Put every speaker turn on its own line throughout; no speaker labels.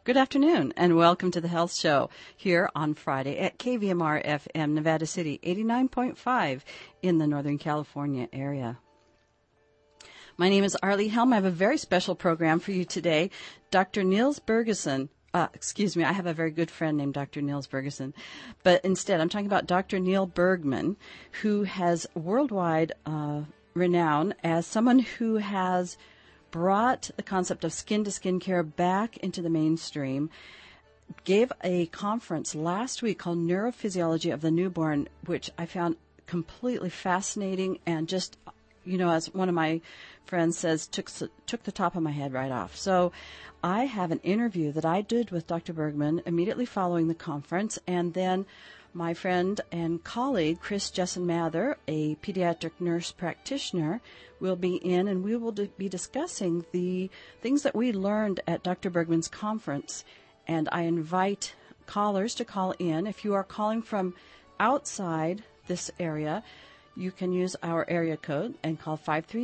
Good afternoon, and welcome to the Health Show here on Friday at KVMR FM, Nevada City, 89.5 in the Northern California area. My name is Arlie Helm. I have a very special program for you today. Dr. Niels Bergeson, I have a very good friend named Dr. Niels Bergeson, but instead I'm talking about Dr. Neil Bergman, who has worldwide renown as someone who has brought the concept of skin-to-skin care back into the mainstream, gave a conference last week called Neurophysiology of the Newborn, which I found completely fascinating and just, as one of my friends says, took the top of my head right off. So I have an interview that I did with Dr. Bergman immediately following the conference, and then my friend and colleague, Chris Jessen Mather, a pediatric nurse practitioner, will be in, and we will be discussing the things that we learned at Dr. Bergman's conference. And I invite callers to call in. If you are calling from outside this area, you can use our area code and call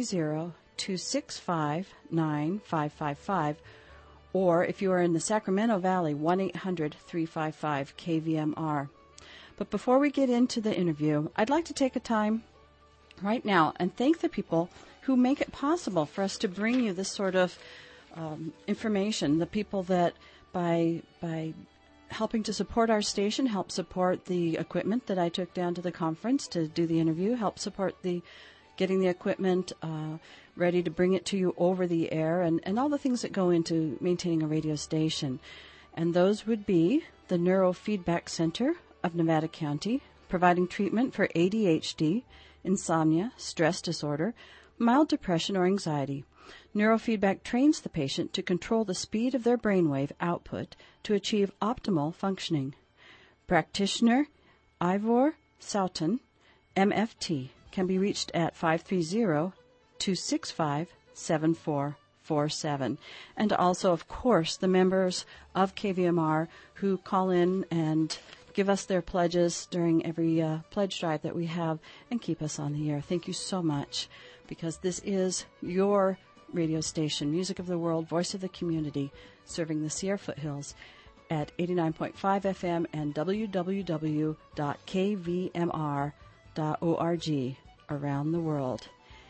530-265-9555. Or if you are in the Sacramento Valley, 1-800-355-KVMR. But before we get into the interview, I'd like to take a time right now and thank the people who make it possible for us to bring you this sort of information, the people that by helping to support our station, help support the equipment that I took down to the conference to do the interview, help support getting the equipment ready to bring it to you over the air, and all the things that go into maintaining a radio station. And those would be the Neurofeedback Center of Nevada County, providing treatment for ADHD, insomnia, stress disorder, mild depression, or anxiety. Neurofeedback trains the patient to control the speed of their brainwave output to achieve optimal functioning. Practitioner Ivor Soughton, MFT, can be reached at 530-265-7447. And also, of course, the members of KVMR who call in and give us their pledges during every pledge drive that we have and keep us on the air. Thank you so much, because this is your radio station, Music of the World, Voice of the Community, serving the Sierra Foothills at 89.5 FM and www.kvmr.org around the world.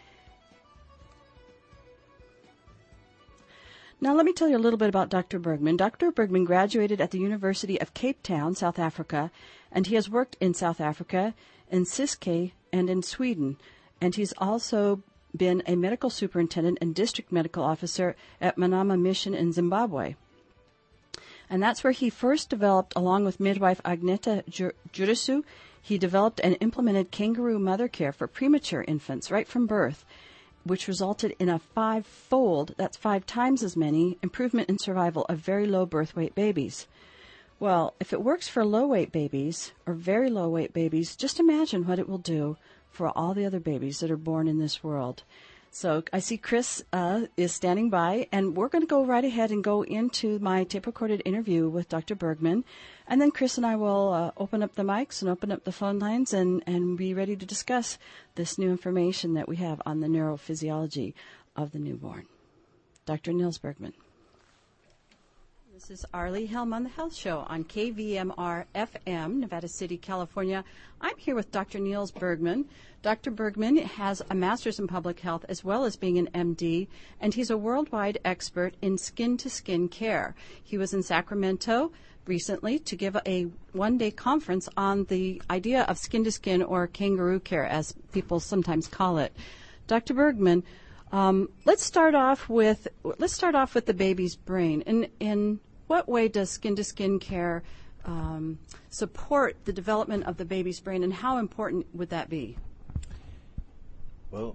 Now, let me tell you a little bit about Dr. Bergman. Dr. Bergman graduated at the University of Cape Town, South Africa, and he has worked in South Africa, in Ciskei, and in Sweden. And he's also been a medical superintendent and district medical officer at Manama Mission in Zimbabwe. And that's where he first developed, along with midwife Agneta Jurisu, he developed and implemented kangaroo mother care for premature infants right from birth, which resulted in a 5-fold, that's 5 times as many, improvement in survival of very low birth weight babies. Well, if it works for low weight babies or very low weight babies, just imagine what it will do for all the other babies that are born in this world. So I see Chris is standing by, and we're going to go right ahead and go into my tape-recorded interview with Dr. Bergman. And then Chris and I will open up the mics and open up the phone lines and be ready to discuss this new information that we have on the neurophysiology of the newborn. Dr. Niels Bergman. This is Arlie Helm on the Health Show on KVMR FM, Nevada City, California. I'm here with Dr. Niels Bergman. Dr. Bergman has a master's in public health as well as being an MD, and he's a worldwide expert in skin-to-skin care. He was in Sacramento recently to give a one-day conference on the idea of skin-to-skin or kangaroo care, as people sometimes call it. Dr. Bergman, let's start off with the baby's brain. In what way does skin-to-skin care support the development of the baby's brain, and how important would that be?
Well,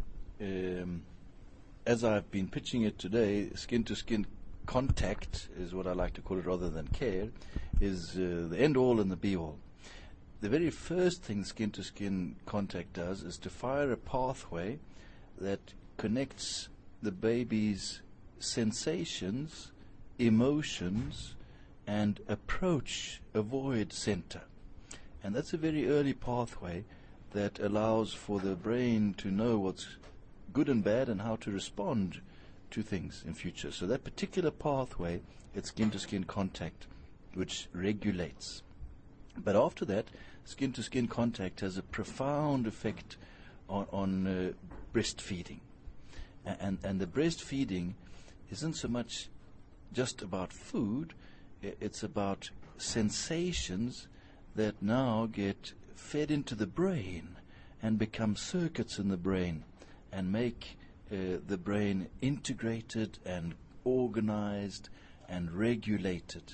as I've been pitching it today, skin-to-skin contact is what I like to call it rather than care, is the end-all and the be-all. The very first thing skin-to-skin contact does is to fire a pathway that connects the baby's sensations, emotions, and avoid center. And that's a very early pathway that allows for the brain to know what's good and bad and how to respond two things in future. So that particular pathway, it's skin-to-skin contact, which regulates. But after that, skin-to-skin contact has a profound effect on breastfeeding. And the breastfeeding isn't so much just about food, it's about sensations that now get fed into the brain and become circuits in the brain and make the brain integrated and organized and regulated.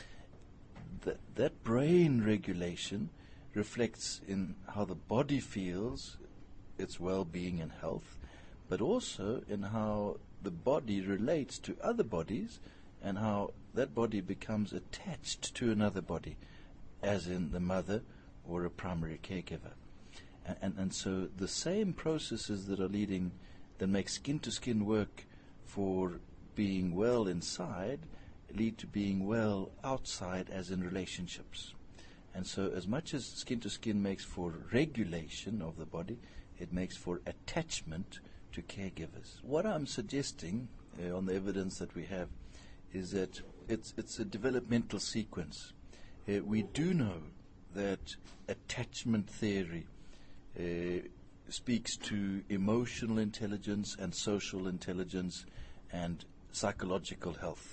That brain regulation reflects in how the body feels, its well-being and health, but also in how the body relates to other bodies and how that body becomes attached to another body, as in the mother or a primary caregiver. And so the same processes that make skin-to-skin work for being well inside lead to being well outside, as in relationships. And so as much as skin-to-skin makes for regulation of the body, it makes for attachment to caregivers. What I'm suggesting on the evidence that we have is that it's a developmental sequence. We do know that attachment theory speaks to emotional intelligence and social intelligence and psychological health.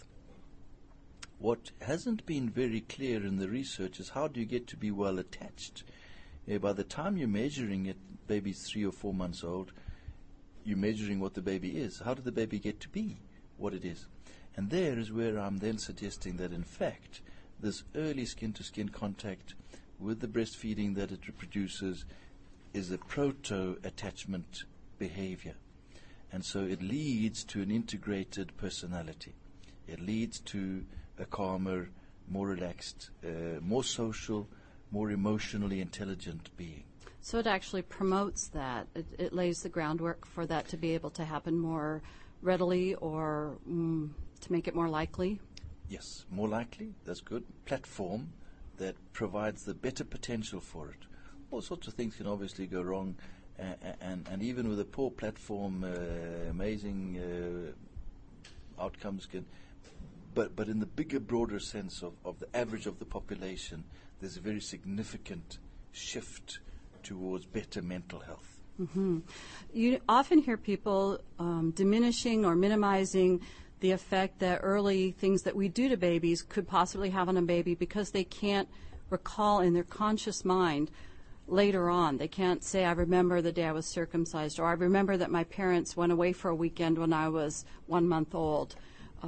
What hasn't been very clear in the research is how do you get to be well attached? By the time you're measuring it, baby's 3 or 4 months old, you're measuring what the baby is. How did the baby get to be what it is? And there is where I'm then suggesting that, in fact, this early skin-to-skin contact with the breastfeeding that it produces is a proto-attachment behavior. And so it leads to an integrated personality. It leads to a calmer, more relaxed, more social, more emotionally intelligent being.
So it actually promotes that. It lays the groundwork for that to be able to happen more readily, or to make it more likely?
Yes, more likely. That's good. Platform that provides the better potential for it. All sorts of things can obviously go wrong, and even with a poor platform, amazing outcomes can. But in the bigger, broader sense of the average of the population, there's a very significant shift towards better mental health.
Mm-hmm. You often hear people diminishing or minimizing the effect that early things that we do to babies could possibly have on a baby because they can't recall in their conscious mind later on. They can't say, I remember the day I was circumcised, or I remember that my parents went away for a weekend when I was 1 month old.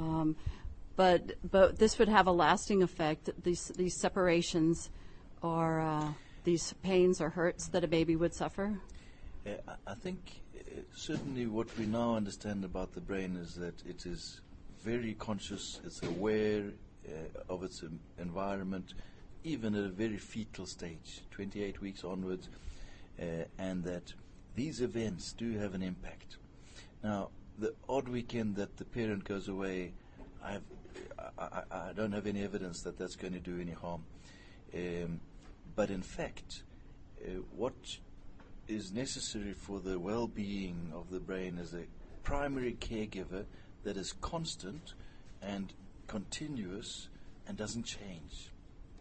But this would have a lasting effect, these separations or these pains or hurts that a baby would suffer?
I think certainly what we now understand about the brain is that it is very conscious, it's aware of its environment, even at a very fetal stage, 28 weeks onwards, and that these events do have an impact. Now, the odd weekend that the parent goes away, I don't have any evidence that that's going to do any harm. But in fact, what is necessary for the well-being of the brain is a primary caregiver that is constant and continuous and doesn't change.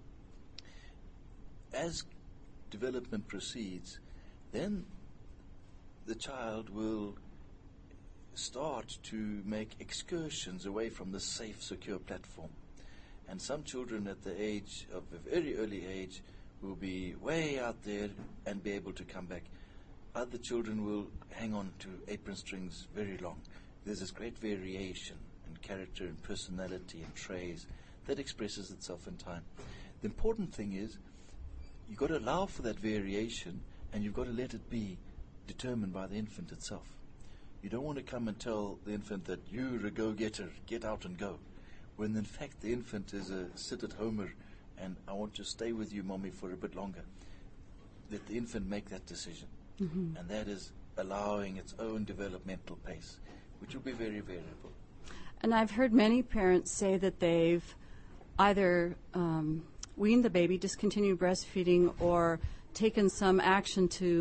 As development proceeds, then the child will start to make excursions away from the safe, secure platform. And some children at the age of a very early age will be way out there and be able to come back. Other children will hang on to apron strings very long. There's this great variation in character and personality and traits that expresses itself in time. The important thing is you've got to allow for that variation, and you've got to let it be determined by the infant itself. You don't want to come and tell the infant that you're a go-getter, get out and go, when in fact the infant is a sit-at-homer and I want to stay with you, mommy, for a bit longer. Let the infant make that decision. Mm-hmm. And that is allowing its own developmental pace, which will be very variable.
And I've heard many parents say that they've either weaned the baby, discontinued breastfeeding, or taken some action to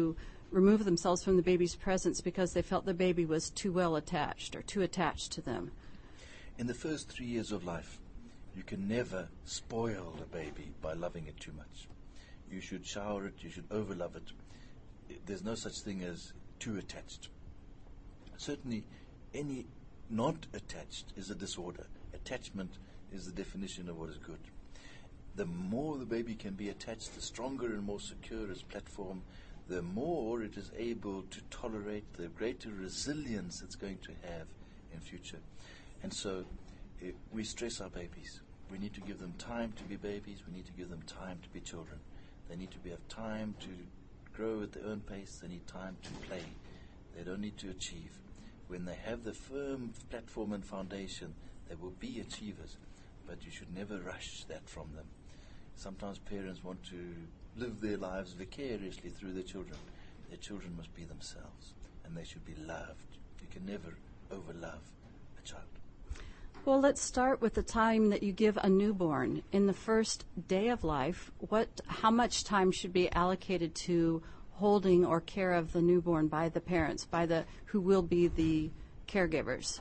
remove themselves from the baby's presence because they felt the baby was too well attached or too attached to them.
In the first 3 years of life, you can never spoil a baby by loving it too much. You should shower it, you should overlove it. There's no such thing as too attached. Certainly, any not attached is a disorder. Attachment is the definition of what is good. The more the baby can be attached, the stronger and more secure its platform, the more it is able to tolerate, the greater resilience it's going to have in future. And so we stress our babies. We need to give them time to be babies. We need to give them time to be children. They need to have time to grow at their own pace. They need time to play. They don't need to achieve. When they have the firm platform and foundation, they will be achievers. But you should never rush that from them. Sometimes parents want to live their lives vicariously through their children. Their children must be themselves, and they should be loved. You can never overlove a child.
Well, let's start with the time that you give a newborn. In the first day of life, how much time should be allocated to holding or care of the newborn by the parents, who will be the caregivers?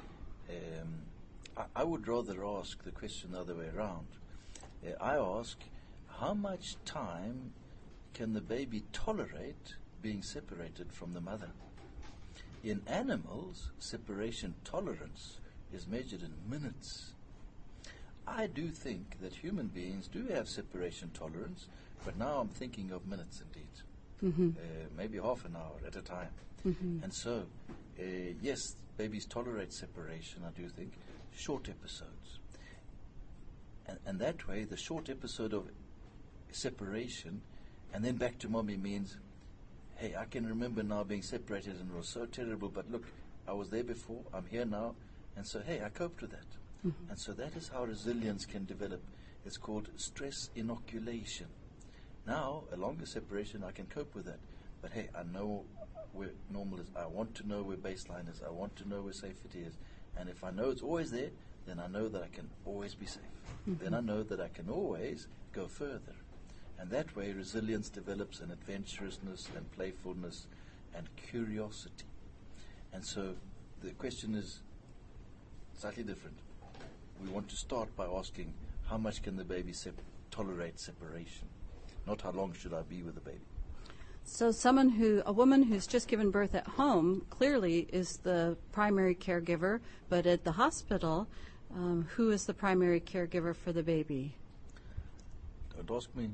I would rather ask the question the other way around. I ask, how much time can the baby tolerate being separated from the mother? In animals, separation tolerance is measured in minutes. I do think that human beings do have separation tolerance, but now I'm thinking of minutes indeed. Maybe half an hour at a time. And so, yes, babies tolerate separation, I do think, short episodes. And that way, the short episode of separation and then back to mommy means, hey, I can remember now being separated and it was so terrible, but look, I was there before, I'm here now, and so, hey, I coped with that. And so that is how resilience can develop. It's called stress inoculation. Now, a longer separation, I can cope with that. But hey, I know where normal is. I want to know where baseline is. I want to know where safety is. And if I know it's always there, then I know that I can always be safe. Then I know that I can always go further. And that way resilience develops, and adventurousness and playfulness and curiosity. And so the question is slightly different. We want to start by asking, how much can the baby tolerate separation? Not how long should I be with the baby.
So a woman who's just given birth at home clearly is the primary caregiver, but at the hospital, who is the primary caregiver for the baby?
Don't ask me.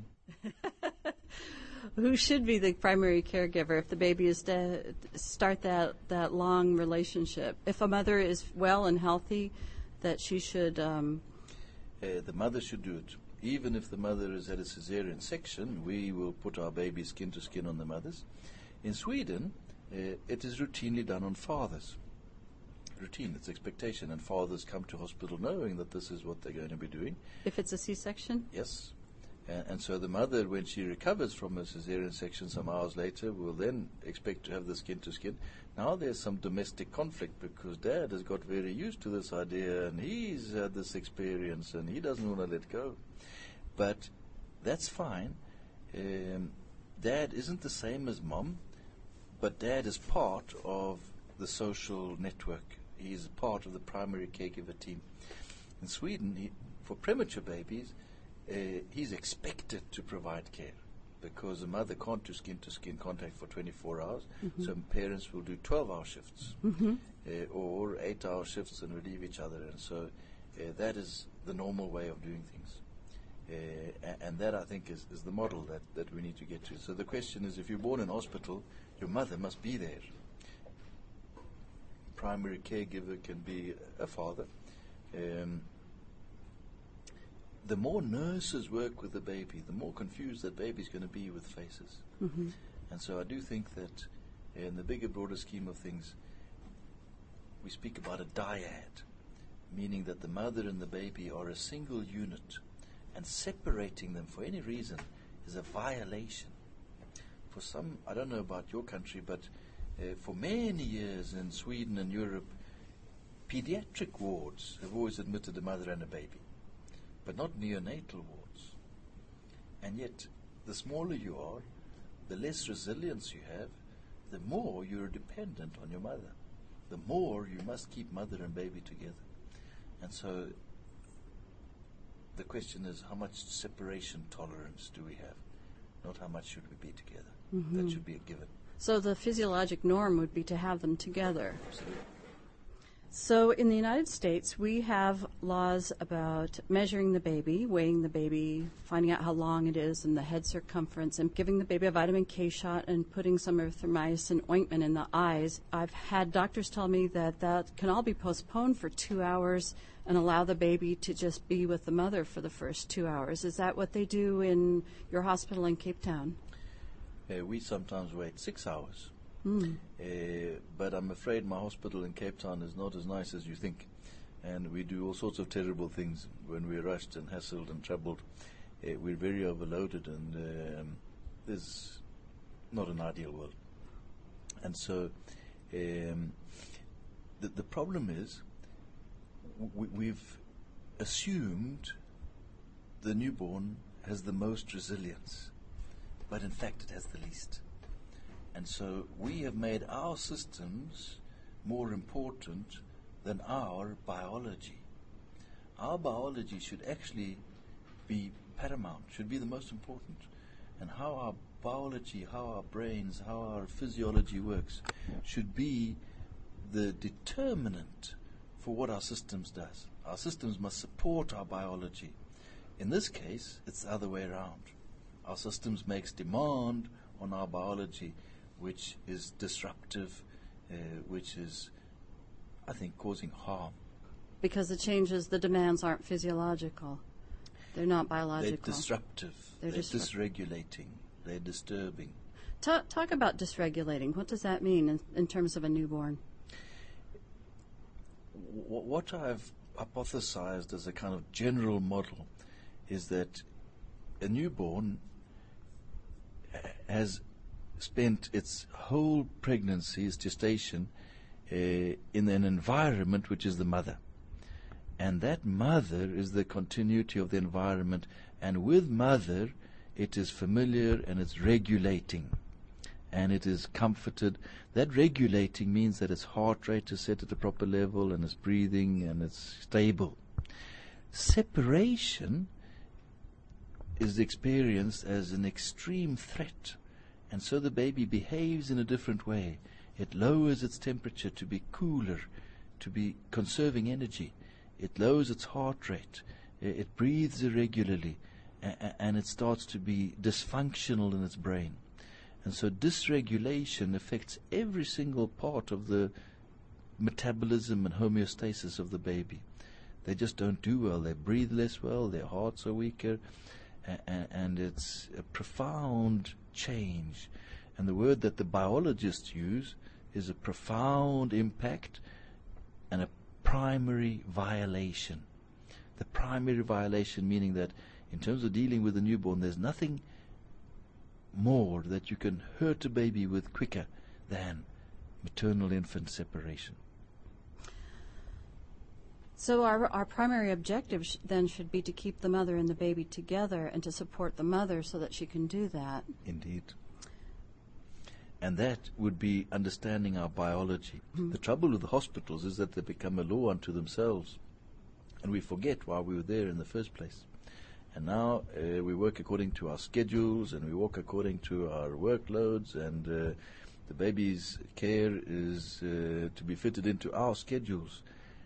Who should be the primary caregiver if the baby is to start that long relationship? If a mother is well and healthy, that she should...
the mother should do it. Even if the mother is at a cesarean section, we will put our baby skin to skin on the mothers. In Sweden, it is routinely done on fathers. Routine, it's expectation, and fathers come to hospital knowing that this is what they're going to be doing.
If it's a C-section?
Yes. And so the mother, when she recovers from a cesarean section some hours later, will then expect to have the skin to skin. Now there's some domestic conflict because dad has got very used to this idea and he's had this experience and he doesn't want to let go. But that's fine. Dad isn't the same as mom, but dad is part of the social network. He's part of the primary caregiver team. In Sweden, for premature babies, he's expected to provide care because the mother can't do skin-to-skin contact for 24 hours, so parents will do 12-hour shifts or 8-hour shifts and relieve each other. And so that is the normal way of doing things. And that, I think, is the model that we need to get to. So the question is, if you're born in hospital, your mother must be there. Primary caregiver can be a father. The more nurses work with the baby, the more confused that baby's going to be with faces. And so I do think that in the bigger, broader scheme of things, we speak about a dyad, meaning that the mother and the baby are a single unit, and separating them for any reason is a violation. For some, I don't know about your country, but for many years in Sweden and Europe, pediatric wards have always admitted a mother and a baby, but not neonatal wards. And yet, the smaller you are, the less resilience you have, the more you're dependent on your mother. The more you must keep mother and baby together. And so the question is, how much separation tolerance do we have? Not how much should we be together.
Mm-hmm.
That should be a given.
So the physiologic norm would be to have them together.
Absolutely.
So in the United States, we have laws about measuring the baby, weighing the baby, finding out how long it is and the head circumference, and giving the baby a vitamin K shot and putting some erythromycin ointment in the eyes. I've had doctors tell me that that can all be postponed for 2 hours and allow the baby to just be with the mother for the first 2 hours. Is that what they do in your hospital in Cape Town?
We sometimes wait 6 hours. But I'm afraid my hospital in Cape Town is not as nice as you think. And we do all sorts of terrible things when we're rushed and hassled and troubled. We're very overloaded, and there's not an ideal world. And so the problem is we've assumed the newborn has the most resilience, but in fact it has the least. And so we have made our systems more important than our biology. Our biology should actually be paramount, should be the most important. And how our biology, how our brains, how our physiology works should be the determinant for what our systems does. Our systems must support our biology. In this case, it's the other way around. Our systems makes demand on our biology, which is disruptive, which is, I think, causing harm.
Because the demands aren't physiological. They're not biological.
They're disruptive. They're dysregulating. They're disturbing.
Talk about dysregulating. What does that mean in terms of a newborn?
What I've hypothesized as a kind of general model is that a newborn has spent its whole pregnancy, its gestation, in an environment which is the mother. And that mother is the continuity of the environment. And with mother, it is familiar and it's regulating. And it is comforted. That regulating means that its heart rate is set at a proper level and it's breathing and it's stable. Separation is experienced as an extreme threat. And so the baby behaves in a different way. It lowers its temperature to be cooler, to be conserving energy. It lowers its heart rate. It breathes irregularly. And it starts to be dysfunctional in its brain. And so dysregulation affects every single part of the metabolism and homeostasis of the baby. They just don't do well. They breathe less well. Their hearts are weaker. And it's a profound change. And the word that the biologists use is a profound impact and a primary violation. The primary violation meaning that in terms of dealing with a newborn, there's nothing more that you can hurt a baby with quicker than maternal-infant separation.
So our primary objective then should be to keep the mother and the baby together and to support the mother so that she can do that.
Indeed. And that would be understanding our biology. Mm-hmm. The trouble with the hospitals is that they become a law unto themselves. And we forget why we were there in the first place. And now we work according to our schedules and we work according to our workloads, and the baby's care is to be fitted into our schedules.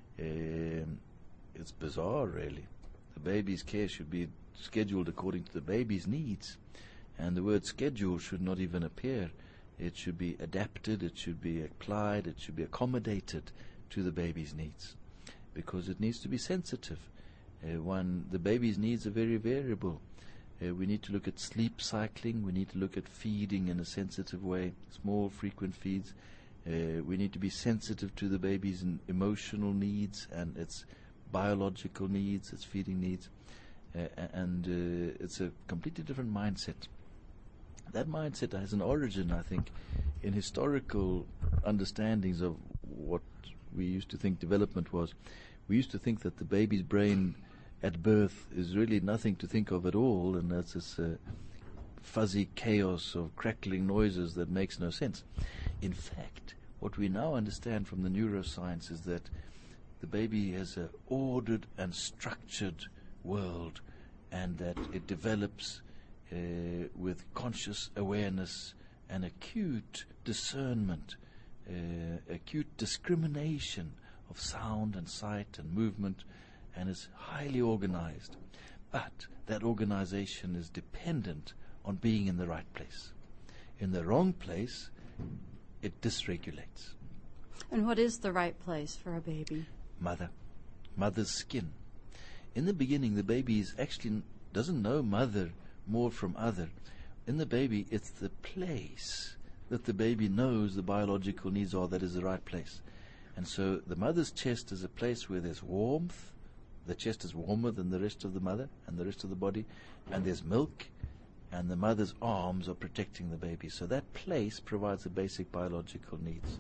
It's bizarre, really. The baby's care should be scheduled according to the baby's needs. And the word schedule should not even appear. It should be adapted, it should be applied, it should be accommodated to the baby's needs. Because it needs to be sensitive. The baby's needs are very variable. We need to look at sleep cycling. We need to look at feeding in a sensitive way, small, frequent feeds. We need to be sensitive to the baby's emotional needs and its biological needs, its feeding needs. And it's a completely different mindset. That mindset has an origin, I think, in historical understandings of what we used to think development was. We used to think that the baby's brain at birth is really nothing to think of at all, and that's this fuzzy chaos of crackling noises that makes no sense. In fact, what we now understand from the neuroscience is that the baby has an ordered and structured world, and that it develops with conscious awareness and acute discernment, acute discrimination of sound and sight and movement, and is highly organized. But that organization is dependent on being in the right place. In the wrong place, it dysregulates.
And what is the right place for a baby?
Mother's skin. In the beginning, the baby doesn't know mother more from other. In the baby, it's the place that the baby knows the biological needs are that is the right place. And so the mother's chest is a place where there's warmth. The chest is warmer than the rest of the mother and the rest of the body. And there's milk, and the mother's arms are protecting the baby. So that place provides the basic biological needs.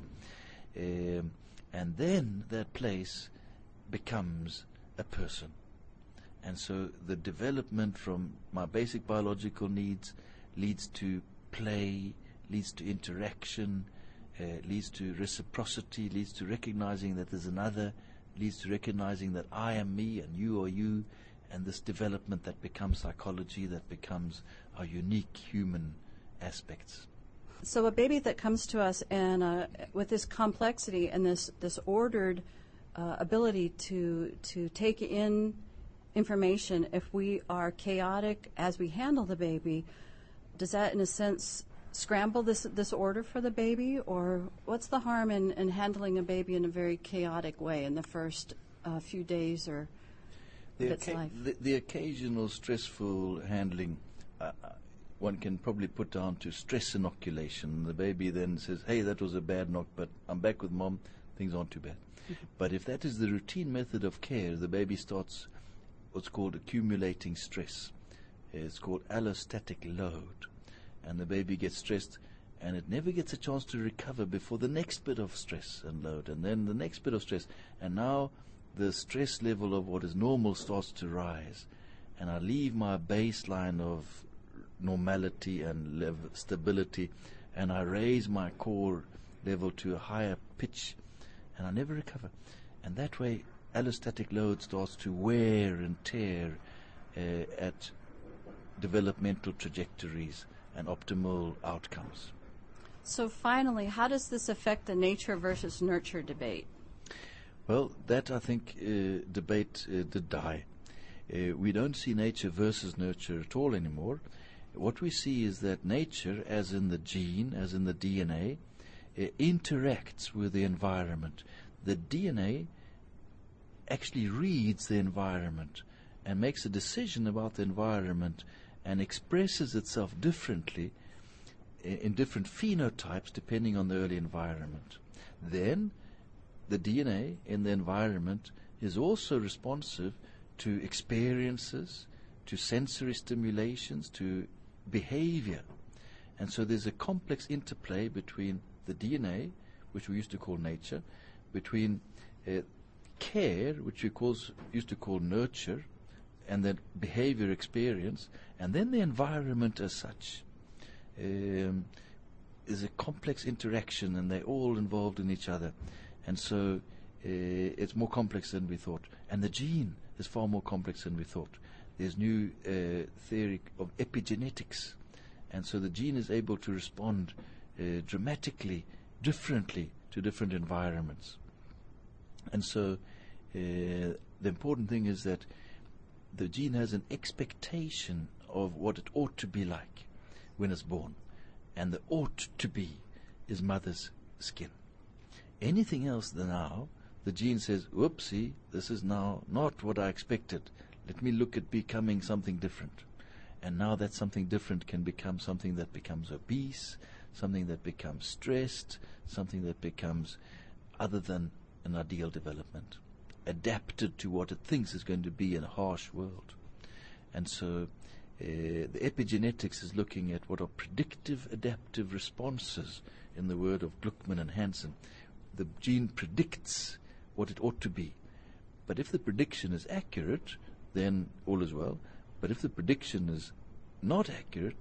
And then that place becomes a person. And so the development from my basic biological needs leads to play, leads to interaction, leads to reciprocity, leads to recognizing that there's another, leads to recognizing that I am me and you are you, and this development that becomes psychology, that becomes our unique human aspects.
So a baby that comes to us and with this complexity and this ordered ability to take in information, if we are chaotic as we handle the baby, does that in a sense scramble this order for the baby? Or what's the harm in handling a baby in a very chaotic way in the first few days or of its life?
The occasional stressful handling one can probably put down to stress inoculation. The baby then says, hey, that was a bad knock, but I'm back with mom, things aren't too bad. But if that is the routine method of care, the baby starts what's called accumulating stress. It's called allostatic load. And the baby gets stressed, and it never gets a chance to recover before the next bit of stress and load, and then the next bit of stress. And now the stress level of what is normal starts to rise. And I leave my baseline of normality and stability, and I raise my core level to a higher pitch, and I never recover. And that way, allostatic load starts to wear and tear at developmental trajectories and optimal outcomes.
So finally, how does this affect the nature versus nurture debate?
Well, that I think debate did die. We don't see nature versus nurture at all anymore. What we see is that nature, as in the gene, as in the DNA, interacts with the environment. The DNA actually reads the environment and makes a decision about the environment and expresses itself differently in different phenotypes depending on the early environment. Then the DNA in the environment is also responsive to experiences, to sensory stimulations, to behavior. And so there's a complex interplay between the DNA, which we used to call nature, between care, which we used to call nurture, and then behavior experience, and then the environment as such. Is a complex interaction, and they're all involved in each other. And so it's more complex than we thought. And the gene is far more complex than we thought. There's new theory of epigenetics. And so the gene is able to respond dramatically, differently to different environments. And so the important thing is that the gene has an expectation of what it ought to be like when it's born. And the ought to be is mother's skin. Anything else than now, the gene says, whoopsie, this is now not what I expected. Let me look at becoming something different. And now that something different can become something that becomes obese, something that becomes stressed, something that becomes other than an ideal development, adapted to what it thinks is going to be in a harsh world. And so the epigenetics is looking at what are predictive adaptive responses in the word of Gluckman and Hansen. The gene predicts what it ought to be. But if the prediction is accurate, then all is well. But if the prediction is not accurate,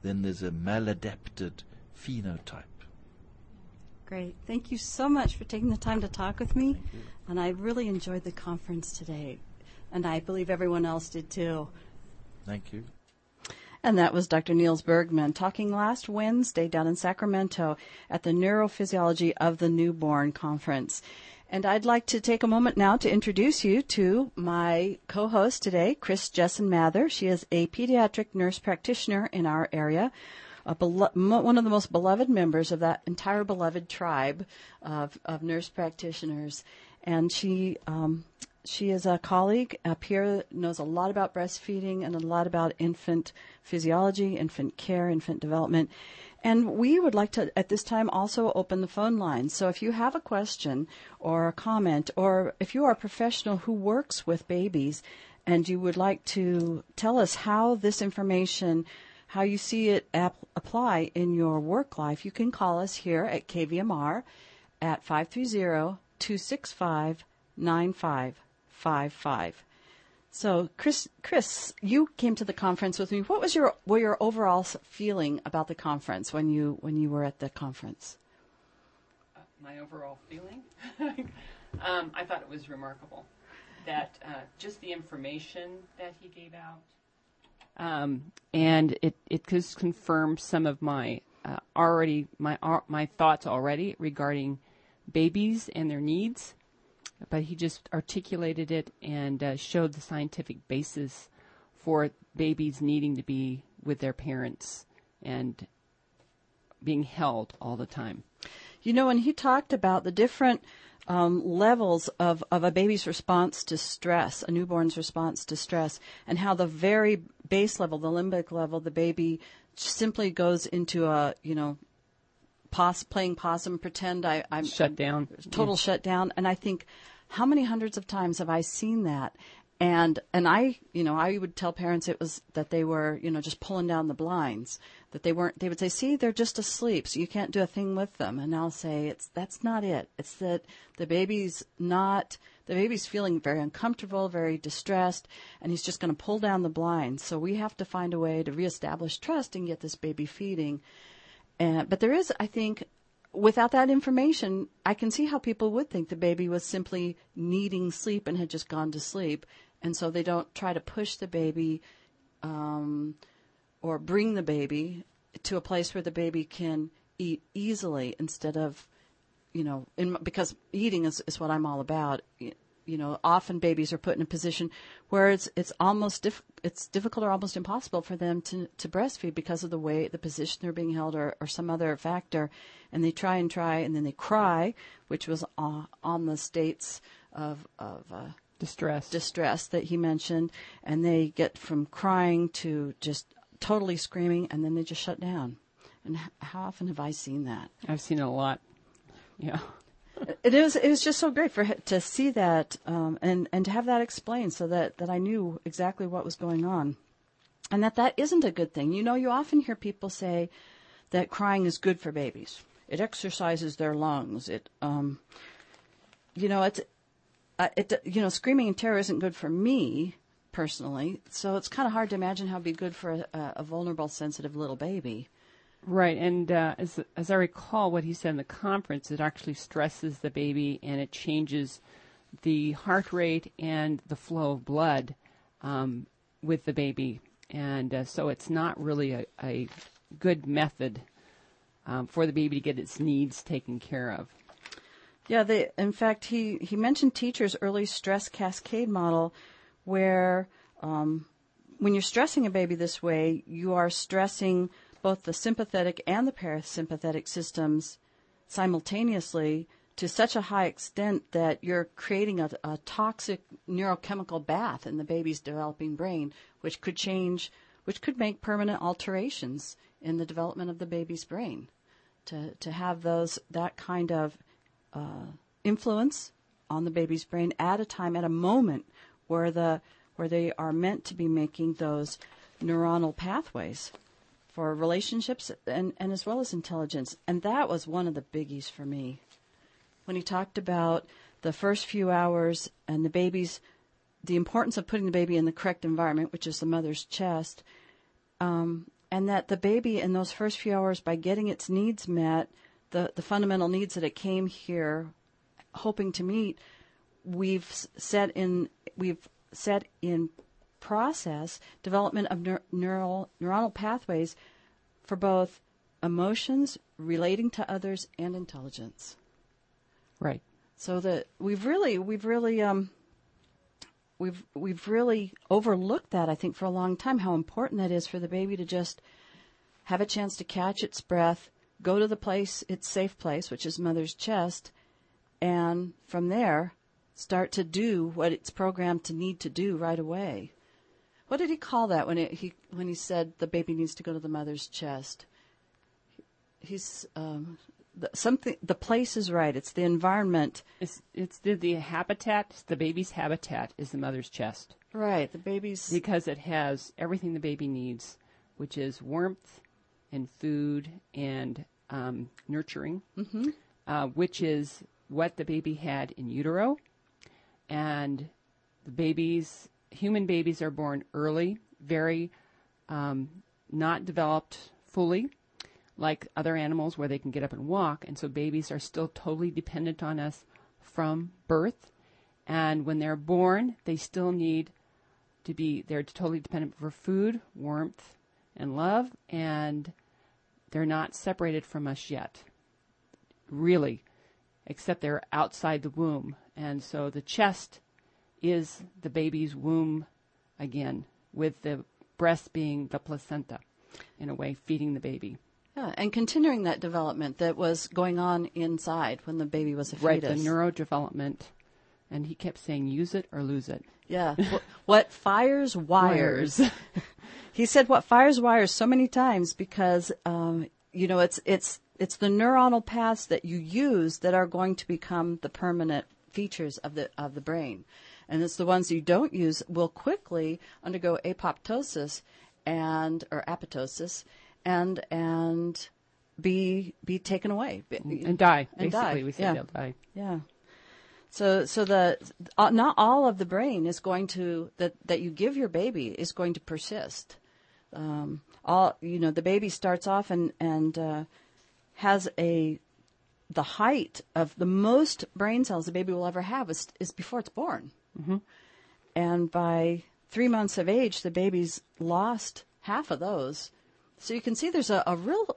then there's a maladapted phenotype.
Great. Thank you so much for taking the time to talk with me.
Thank you.
And I really enjoyed the conference today. And I believe everyone else did too.
Thank you.
And that was Dr. Niels Bergman talking last Wednesday down in Sacramento at the Neurophysiology of the Newborn Conference. And I'd like to take a moment now to introduce you to my co-host today, Chris Jessen Mather. She is a pediatric nurse practitioner in our area, one of the most beloved members of that entire beloved tribe of nurse practitioners. And she is a colleague up here, knows a lot about breastfeeding and a lot about infant physiology, infant care, infant development. And we would like to, at this time, also open the phone lines. So if you have a question or a comment, or if you are a professional who works with babies and you would like to tell us how this information, how you see it apply in your work life, you can call us here at KVMR at 530-265-9555. So, Chris, you came to the conference with me. What was your overall feeling about the conference when you were at the conference?
My overall feeling? I thought it was remarkable that just the information that he gave out, and it just confirmed some of my my thoughts already regarding babies and their needs. But he just articulated it and showed the scientific basis for babies needing to be with their parents and being held all the time.
You know, when he talked about the different levels of a baby's response to stress, a newborn's response to stress, and how the very base level, the limbic level, the baby simply goes into a, playing possum, pretend I'm
shut down,
total shutdown. And I think, how many hundreds of times have I seen that? And I would tell parents it was that they were, just pulling down the blinds, that they would say, see, they're just asleep, so you can't do a thing with them. And I'll say, that's not it. It's that the baby's feeling very uncomfortable, very distressed, and he's just going to pull down the blinds. So we have to find a way to reestablish trust and get this baby feeding. But there is, I think, without that information, I can see how people would think the baby was simply needing sleep and had just gone to sleep. And so they don't try to push the baby or bring the baby to a place where the baby can eat easily instead of, because eating is what I'm all about. Often babies are put in a position where it's difficult or almost impossible for them to breastfeed because of the way, the position they're being held or some other factor. And they try, and then they cry, which was on the states of distress that he mentioned. And they get from crying to just totally screaming, and then they just shut down. And how often have I seen that?
I've seen it a lot. Yeah.
It was just so great to see that and to have that explained so that I knew exactly what was going on. And that isn't a good thing. You often hear people say that crying is good for babies. It exercises their lungs. Screaming in terror isn't good for me personally. So it's kind of hard to imagine how it'd be good for a vulnerable, sensitive little baby.
Right, and as I recall what he said in the conference, it actually stresses the baby and it changes the heart rate and the flow of blood with the baby. And so it's not really a good method for the baby to get its needs taken care of.
Yeah, in fact, he mentioned Teacher's early stress cascade model where when you're stressing a baby this way, you are stressing both the sympathetic and the parasympathetic systems simultaneously to such a high extent that you're creating a toxic neurochemical bath in the baby's developing brain, which could make permanent alterations in the development of the baby's brain. To have that kind of influence on the baby's brain at a moment where they are meant to be making those neuronal pathways for relationships and as well as intelligence. And that was one of the biggies for me. When he talked about the first few hours and the importance of putting the baby in the correct environment, which is the mother's chest, and and that the baby in those first few hours, by getting its needs met, the fundamental needs that it came here hoping to meet, we've set in process development of neuronal pathways for both emotions, relating to others, and intelligence.
Right.
So that we've really overlooked that, I think, for a long time, how important that is for the baby to just have a chance to catch its breath, go to the place, its safe place, which is mother's chest, and from there start to do what it's programmed to need to do right away. What did he call that when he said the baby needs to go to the mother's chest? He's the place is right. It's the environment.
It's the habitat. The baby's habitat is the mother's chest.
Right, the baby's,
because it has everything the baby needs, which is warmth and food and nurturing, which is what the baby had in utero. And human babies are born early, very not developed fully, like other animals where they can get up and walk. And so babies are still totally dependent on us from birth. And when they're born, they still need they're totally dependent for food, warmth, and love. And they're not separated from us yet, really, except they're outside the womb. And so the chest is the baby's womb again, with the breast being the placenta, in a way, feeding the baby.
Yeah, and continuing that development that was going on inside when the baby was a fetus.
Right, the neurodevelopment. And he kept saying, use it or lose it.
Yeah, what fires wires. He said what fires wires so many times because, it's the neuronal paths that you use that are going to become the permanent features of the brain. And it's the ones you don't use will quickly undergo apoptosis or apoptosis and be taken away
and die.
And
basically,
die.
we say they'll die.
Yeah. So not all of the brain is going to that you give your baby is going to persist. The baby starts off and has the height of the most brain cells the baby will ever have is before it's born. Mm-hmm. And by 3 months of age, the baby's lost half of those. So you can see there's a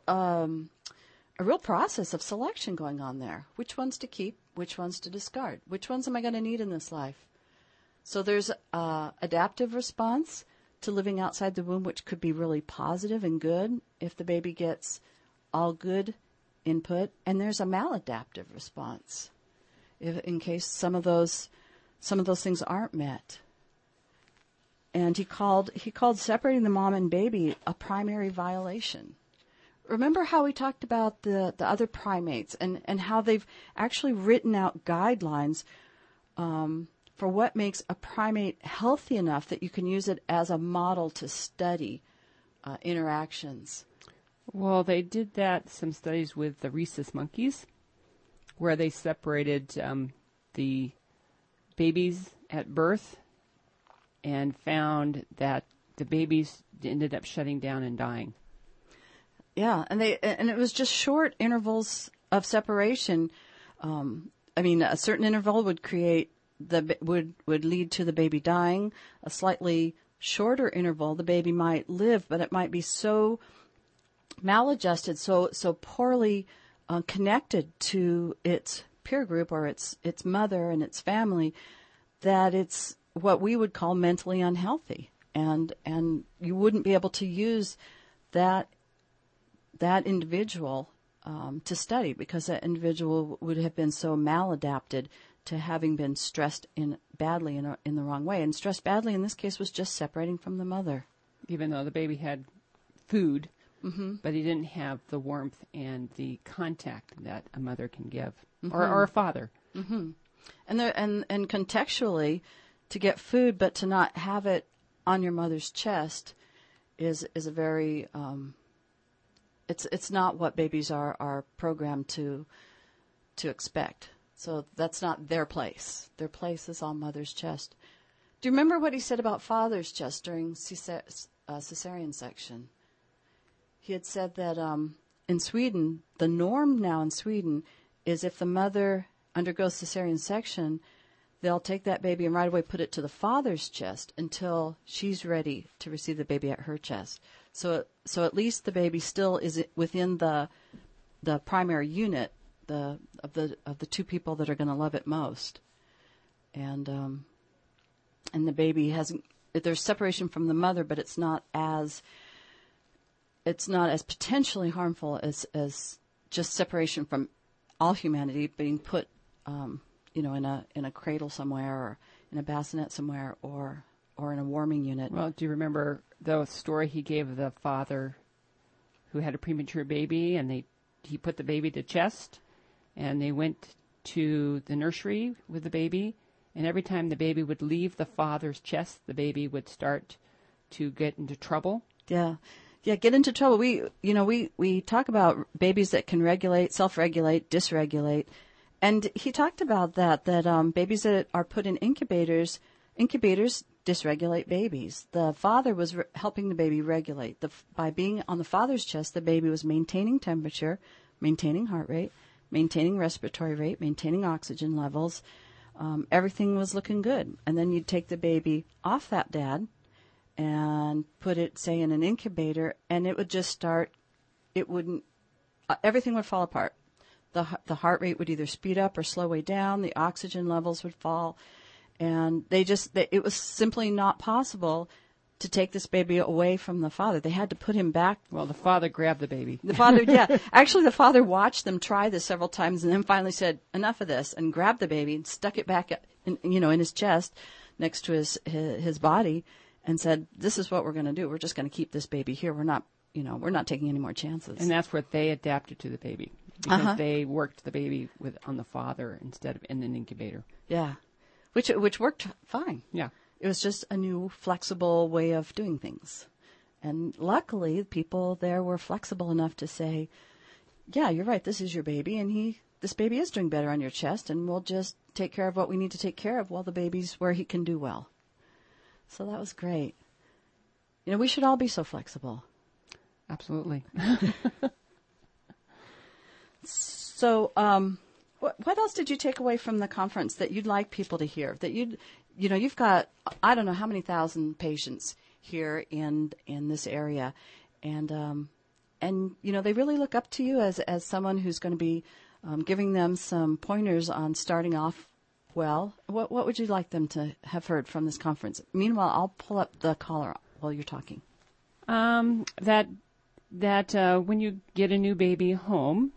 real process of selection going on there. Which ones to keep, which ones to discard, which ones am I going to need in this life? So there's adaptive response to living outside the womb, which could be really positive and good if the baby gets all good input, and there's a maladaptive response in case some of those things aren't met. And he called separating the mom and baby a primary violation. Remember how we talked about the other primates and how they've actually written out guidelines for what makes a primate healthy enough that you can use it as a model to study interactions.
Well, they did some studies with the rhesus monkeys, where they separated the babies at birth and found that the babies ended up shutting down and dying.
Yeah, and it was just short intervals of separation. A certain interval would would lead to the baby dying. A slightly shorter interval, the baby might live, but it might be so maladjusted, so poorly connected to its peer group or its mother and its family that it's what we would call mentally unhealthy, and you wouldn't be able to use that individual to study because that individual would have been so maladapted to having been stressed badly in the wrong way. And stressed badly in this case was just separating from the mother. Even
though the baby had food, but he didn't have the warmth and the contact that a mother can give, or a father.
Mm-hmm. And contextually, to get food but to not have it on your mother's chest is a very it's not what babies are programmed to expect. So that's not their place. Their place is on mother's chest. Do you remember what he said about father's chest during cesarean section? he had said that in Sweden, the norm now in Sweden is if the mother undergoes cesarean section, they'll take that baby and right away put it to the father's chest until she's ready to receive the baby at her chest. So at least the baby still is within the primary unit of the two people that are going to love it most, and the baby hasn't. There's separation from the mother, but it's not as potentially harmful as just separation from all humanity being put, in a cradle somewhere, or in a bassinet somewhere, or in a warming unit.
Well, do you remember the story he gave of the father who had a premature baby, and he put the baby to chest, and they went to the nursery with the baby, and every time the baby would leave the father's chest, the baby would start to get into trouble.
Yeah, get into trouble. We talk about babies that can regulate, self-regulate, dysregulate, and he talked about that babies that are put in incubators dysregulate babies. The father was helping the baby regulate. By being on the father's chest, the baby was maintaining temperature, maintaining heart rate, maintaining respiratory rate, maintaining oxygen levels. Everything was looking good. And then you'd take the baby off that dad and put it, say, in an incubator, and it would just start. Everything would fall apart. The heart rate would either speed up or slow way down. The oxygen levels would fall. And it was simply not possible to take this baby away from the father. They had to put him back.
Well, the father grabbed the baby.
The father, yeah. Actually, the father watched them try this several times and then finally said, enough of this, and grabbed the baby and stuck it back in his chest next to his body and said, this is what we're going to do. We're just going to keep this baby here. We're not taking any more chances.
And that's what they adapted to the baby, because they worked the baby on the father instead of in an incubator.
Yeah. Which worked fine.
Yeah.
It was just a new, flexible way of doing things. And luckily, people there were flexible enough to say, yeah, you're right, this is your baby, and this baby is doing better on your chest, and we'll just take care of what we need to take care of while the baby's where he can do well. So that was great. We should all be so flexible.
Absolutely.
So, what else did you take away from the conference that you'd like people to hear? That you've got, I don't know how many thousand patients here in this area, and they really look up to you as someone who's going to be giving them some pointers on starting off well. What would you like them to have heard from this conference? Meanwhile, I'll pull up the caller while you're talking.
That when you get a new baby home,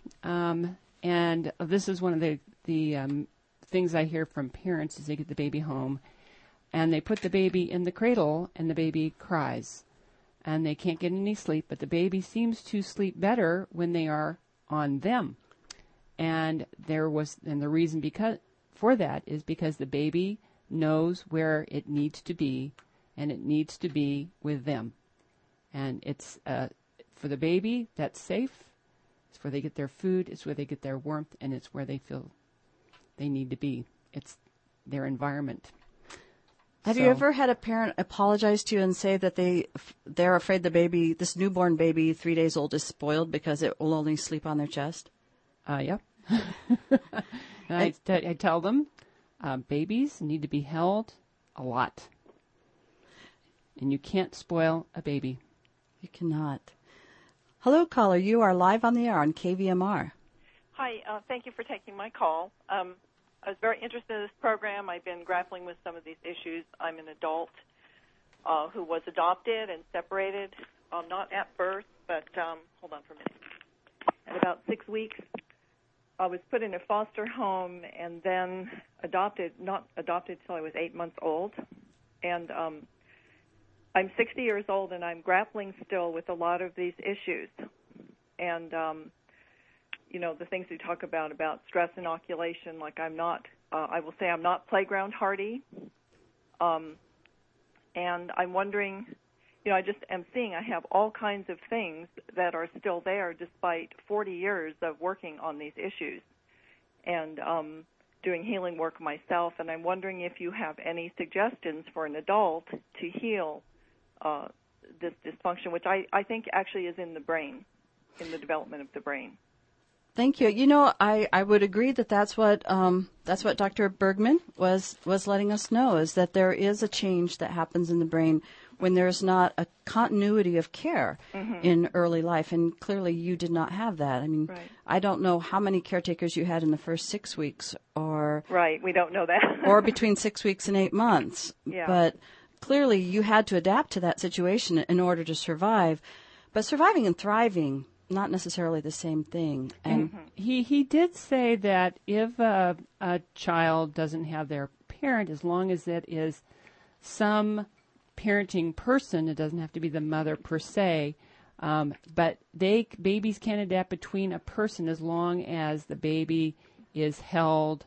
and this is one of the things I hear from parents is they get the baby home, and they put the baby in the cradle, and the baby cries, and they can't get any sleep, but the baby seems to sleep better when they are on them. And the reason for that is because the baby knows where it needs to be, and it needs to be with them. And it's for the baby, that's safe. It's where they get their food. It's where they get their warmth, and it's where they feel they need to be. It's their environment.
Have you ever had a parent apologize to you and say that they're afraid the baby, this newborn baby, 3 days old, is spoiled because it will only sleep on their chest?
Yeah. And I tell them babies need to be held a lot. And you can't spoil a baby.
You cannot. Hello, caller. You are live on the air on KVMR.
Hi. Thank you for taking my call. I was very interested in this program. I've been grappling with some of these issues. I'm an adult who was adopted and separated, not at birth, but hold on for a minute. At about 6 weeks, I was put in a foster home and then not adopted till I was 8 months old. And I'm 60 years old, and I'm grappling still with a lot of these issues. And, the things we talk about stress inoculation, like I will say I'm not playground hardy. And I'm wondering, I just am seeing I have all kinds of things that are still there despite 40 years of working on these issues and doing healing work myself. And I'm wondering if you have any suggestions for an adult to heal this dysfunction, which I think actually is in the brain, in the development of the brain.
Thank you. You know, I would agree that that's what Dr. Bergman was letting us know, is that there is a change that happens in the brain when there's not a continuity of care in early life. And clearly you did not have that. I mean,
Right.
I don't know how many caretakers you had in the first 6 weeks or
Right, we don't know that.
or between 6 weeks and 8 months.
Yeah.
But clearly you had to adapt to that situation in order to survive. But surviving and thriving, not necessarily the same thing. And
He did say that if a child doesn't have their parent, as long as it is some parenting person, it doesn't have to be the mother per se, but babies can adapt between a person as long as the baby is held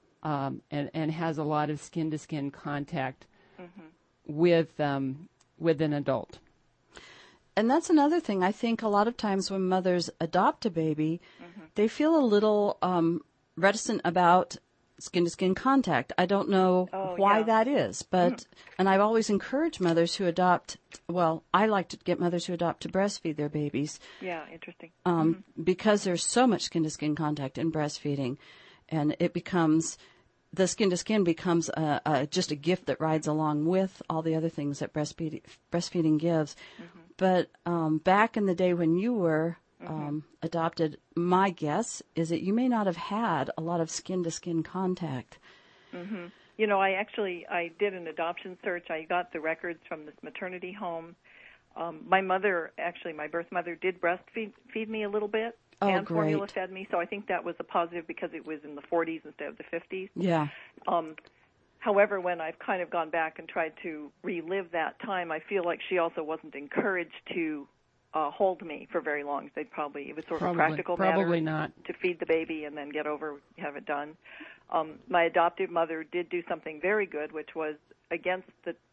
and has a lot of skin-to-skin contact with an adult.
And that's another thing. I think a lot of times when mothers adopt a baby, they feel a little reticent about skin-to-skin contact. I don't know why that is, but and I've always encouraged mothers who adopt. Well, I like to get mothers who adopt to breastfeed their babies.
Yeah, interesting.
Because there's so much skin-to-skin contact in breastfeeding, and it becomes the skin-to-skin becomes just a gift that rides along with all the other things that breastfeeding gives. But back in the day when you were adopted, my guess is that you may not have had a lot of skin-to-skin contact.
You know, I did an adoption search. I got the records from this maternity home. My birth mother did breastfeed me a little bit and
great.
formula fed me, so I think that was a positive because it was in the 40s instead of the 50s.
Yeah.
However, when I've kind of gone back and tried to relive that time, I feel like she also wasn't encouraged to hold me for very long. It was sort of a practical matter.
Probably not.
To feed the baby and then have it done. My adoptive mother did do something very good, which was against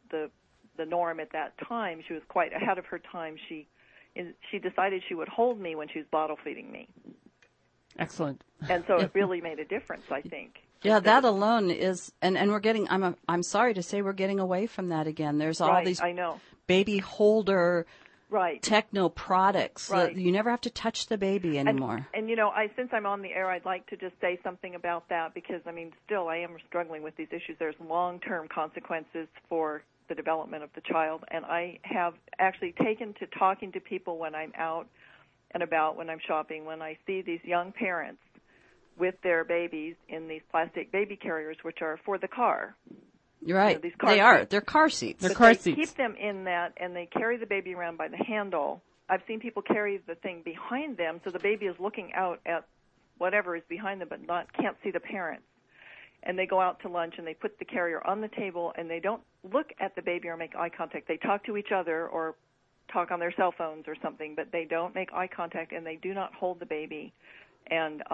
the norm at that time. She was quite ahead of her time. She decided she would hold me when she was bottle feeding me.
Excellent.
And so it really made a difference, I think.
Yeah, that alone is, and we're getting. I'm sorry to say we're getting away from that again. There's all these
I know.
baby holder techno products.
Right.
You never have to touch the baby anymore.
And you know, since I'm on the air, I'd like to just say something about that because, I mean, still I am struggling with these issues. There's long-term consequences for the development of the child, and I have actually taken to talking to people when I'm out and about, when I'm shopping, when I see these young parents with their babies in these plastic baby carriers, which are for the car.
You're right.
You know, these car
they are.
seats.
They're car seats.
They're
But
car
they
seats.
keep them in that, and they carry the baby around by the handle. I've seen people carry the thing behind them, so the baby is looking out at whatever is behind them, but can't see the parents. And they go out to lunch, and they put the carrier on the table, and they don't look at the baby or make eye contact. They talk to each other or talk on their cell phones or something, but they don't make eye contact, and they do not hold the baby. And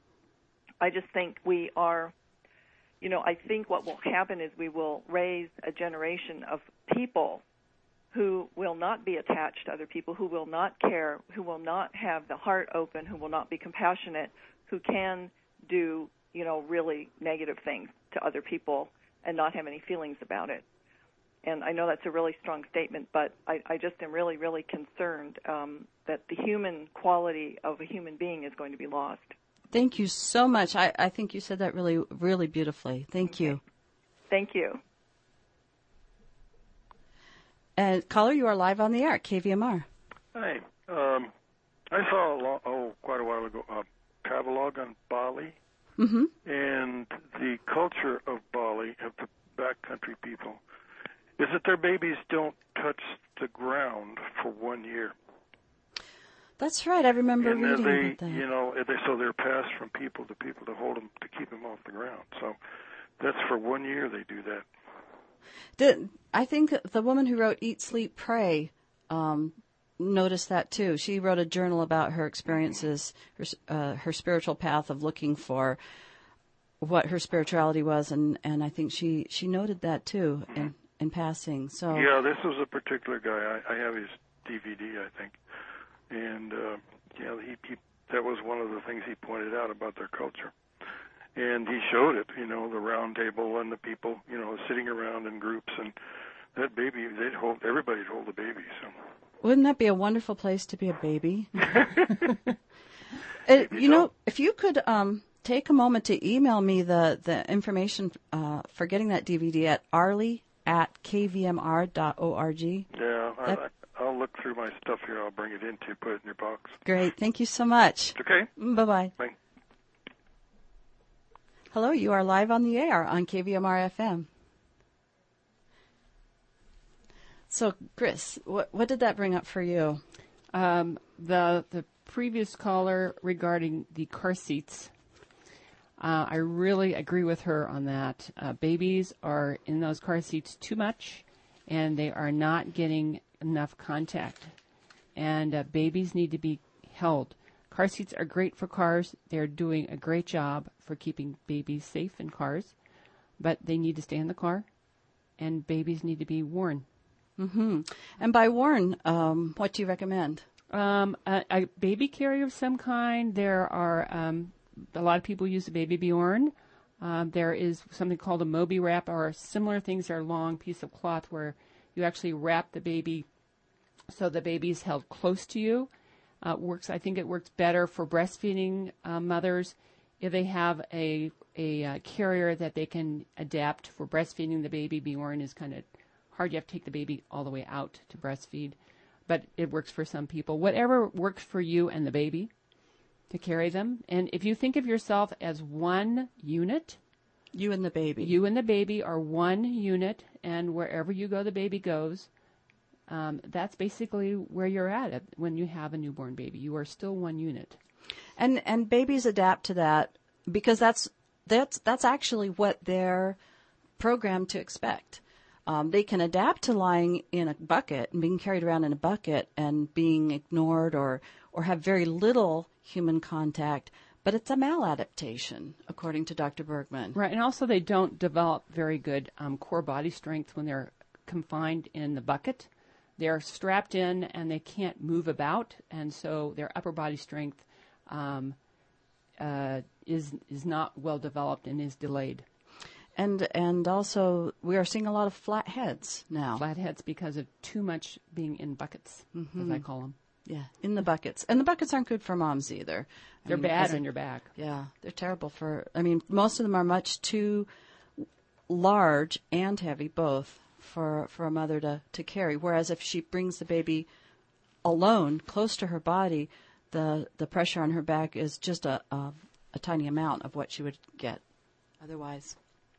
I just think we are, you know, I think what will happen is we will raise a generation of people who will not be attached to other people, who will not care, who will not have the heart open, who will not be compassionate, who can do, you know, really negative things to other people and not have any feelings about it. And I know that's a really strong statement, but I just am really, really concerned that the human quality of a human being is going to be lost.
Thank you so much. I think you said that really, really beautifully. Thank you.
Thank you.
And caller, you are live on the air at KVMR.
Hi. I saw quite a while ago a travelogue on Bali and the culture of Bali, of the backcountry people, is that their babies don't touch the ground for 1 year.
That's right. I remember
and
reading
they,
about that.
you know, so they're passed from people to people to hold them, to keep them off the ground. So that's for 1 year they do that.
I think the woman who wrote Eat, Sleep, Pray noticed that too. She wrote a journal about her experiences, her spiritual path of looking for what her spirituality was, and I think she noted that too in passing. So
yeah, this was a particular guy. I have his DVD, I think, and he that was one of the things he pointed out about their culture. And he showed it, you know, the round table and the people, you know, sitting around in groups, and that baby, everybody'd hold the baby. So.
Wouldn't that be a wonderful place to be a baby? If you could take a moment to email me the information for getting that DVD at arlie@kvmr.org.
Yeah, I'll look through my stuff here. I'll bring it in to you, put it in your box.
Great. Thank you so much.
Okay.
Bye-bye.
Bye.
Hello, you are live on the air on KVMR FM. So, Chris, what did that bring up for you?
The previous caller regarding the car seats, I really agree with her on that. Babies are in those car seats too much, and they are not getting enough contact. And babies need to be held. Car seats are great for cars. They're doing a great job for keeping babies safe in cars, but they need to stay in the car, and babies need to be worn.
Mm-hmm. And by worn, what do you recommend?
A baby carrier of some kind. There are a lot of people use a Baby Bjorn. There is something called a Moby wrap, or similar things. Are a long piece of cloth where you actually wrap the baby so the baby is held close to you. Works. I think it works better for breastfeeding mothers if they have a carrier that they can adapt for breastfeeding. The Baby Bjorn is kind of hard. You have to take the baby all the way out to breastfeed, but it works for some people. Whatever works for you and the baby to carry them. And if you think of yourself as one unit,
you and the baby.
You and the baby are one unit, and wherever you go, the baby goes. That's basically where you're at when you have a newborn baby. You are still one unit.
And babies adapt to that because that's actually what they're programmed to expect. They can adapt to lying in a bucket and being carried around in a bucket and being ignored or have very little human contact, but it's a maladaptation, according to Dr. Bergman.
Right, and also they don't develop very good core body strength when they're confined in the bucket. They're strapped in and they can't move about, and so their upper body strength is not well developed and is delayed.
And also, we are seeing a lot of flat heads now.
Flat heads because of too much being in buckets, as I call them.
Yeah, in the buckets. And the buckets aren't good for moms either.
They're bad on your back.
Yeah, they're terrible most of them are much too large and heavy, both, for a mother to carry. Whereas if she brings the baby alone, close to her body, the pressure on her back is just a tiny amount of what she would get otherwise.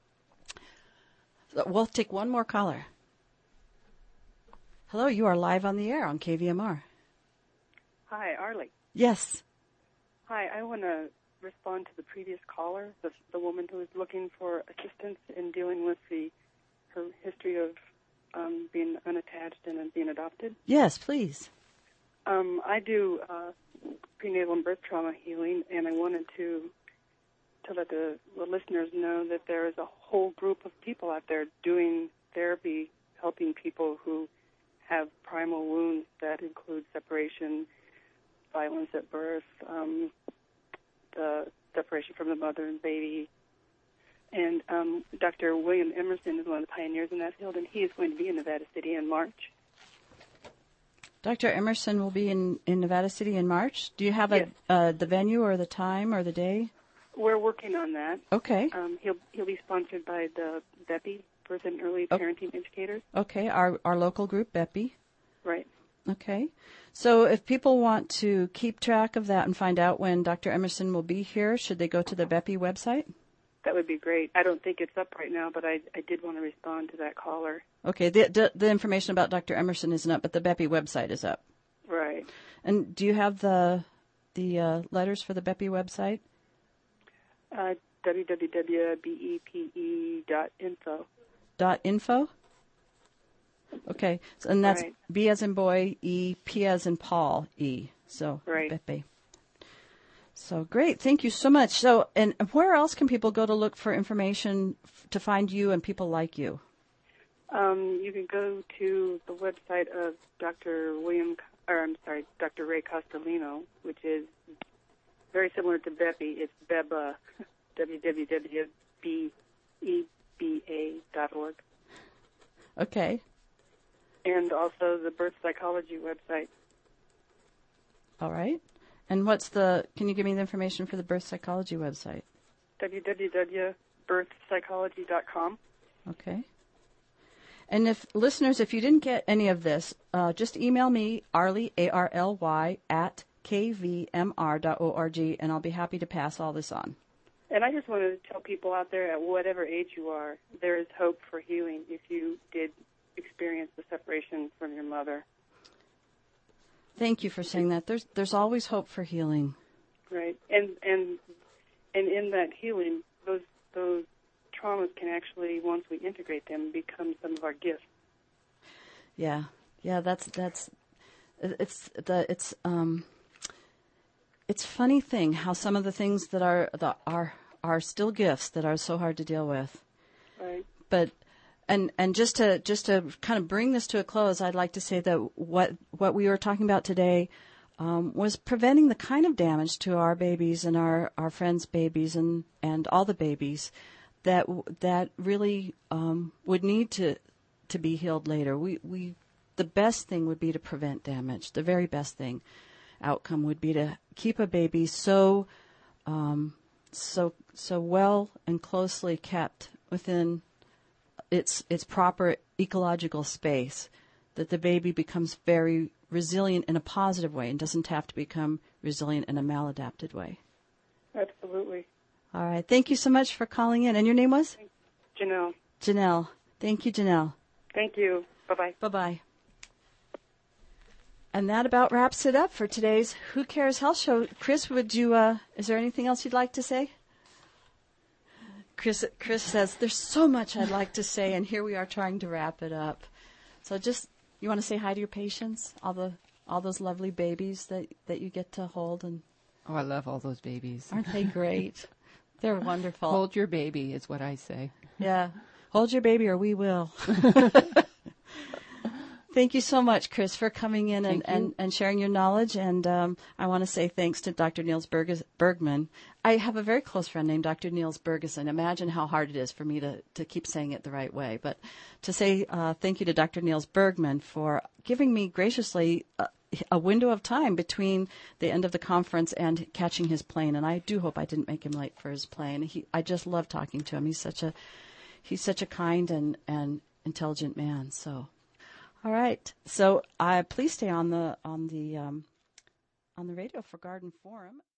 We'll take one more caller. Hello, you are live on the air on KVMR.
Hi, Arlie.
Yes.
Hi, I want to respond to the previous caller, the woman who was looking for assistance in dealing with her history of being unattached and being adopted.
Yes, please.
I do prenatal and birth trauma healing, and I wanted to let the listeners know that there is a whole group of people out there doing therapy, helping people who have primal wounds that include separation, violence at birth, the separation from the mother and baby. And Dr. William Emerson is one of the pioneers in that field, and he is going to be in Nevada City in March.
Dr. Emerson will be in Nevada City in March. Do you have
Yes.
the venue or the time or the day?
We're working on that.
Okay.
He'll be sponsored by the BEPI, Birth and Early Parenting Educators.
Okay, our local group, BEPI.
Right.
Okay. So if people want to keep track of that and find out when Dr. Emerson will be here, should they go to the BEPI website?
That would be great. I don't think it's up right now, but I did want to respond to that caller.
Okay, the information about Dr. Emerson isn't up, but the BEPI website is up.
Right.
And do you have the letters for the BEPI website?
www.bepe.info.
.info? Okay, so, and that's
Right.
B as in boy, E, P as in Paul, E. So,
Right.
BEPI. So great, thank you so much. So, and where else can people go to look for information to find you and people like you?
You can go to the website of Dr. Ray Costolino, which is very similar to BEPI. It's BEBA, www.beba.org.
Okay.
and also the birth psychology website.
All right. And can you give me the information for the birth psychology website?
www.birthpsychology.com.
Okay. And if you didn't get any of this, just email me, Arly, ARLY, at kvmr.org, and I'll be happy to pass all this on.
And I just wanted to tell people out there, at whatever age you are, there is hope for healing if you did experience the separation from your mother.
Thank you for saying that. There's always hope for healing.
Right. And in that healing, those traumas can actually, once we integrate them, become some of our gifts.
Yeah. It's funny thing how some of the things that are still gifts that are so hard to deal with.
Right.
But and just to kind of bring this to a close, I'd like to say that what we were talking about today was preventing the kind of damage to our babies and our friends' babies and all the babies that really would need to be healed later. We the best thing would be to prevent damage. The very best outcome would be to keep a baby so well and closely kept within its proper ecological space that the baby becomes very resilient in a positive way and doesn't have to become resilient in a maladapted way.
Absolutely.
All right. Thank you so much for calling in. And your name was?
Janelle.
Janelle. Thank you, Janelle.
Thank you. Bye-bye.
Bye-bye. And that about wraps it up for today's Who Cares Health Show. Chris, is there anything else you'd like to say? Chris says, there's so much I'd like to say, and here we are trying to wrap it up. So you want to say hi to your patients, all those lovely babies that you get to hold?
Oh, I love all those babies.
Aren't they great? They're wonderful.
Hold your baby is what I say.
Yeah. Hold your baby or we will. Thank you so much, Chris, for coming in and sharing your knowledge. And I want to say thanks to Dr. Niels Bergman. I have a very close friend named Dr. Niels Bergeson. Imagine how hard it is for me to keep saying it the right way. But to say thank you to Dr. Niels Bergman for giving me graciously a window of time between the end of the conference and catching his plane. And I do hope I didn't make him late for his plane. I just love talking to him. He's such a kind and intelligent man. So. All right. So please stay on the radio for Garden Forum.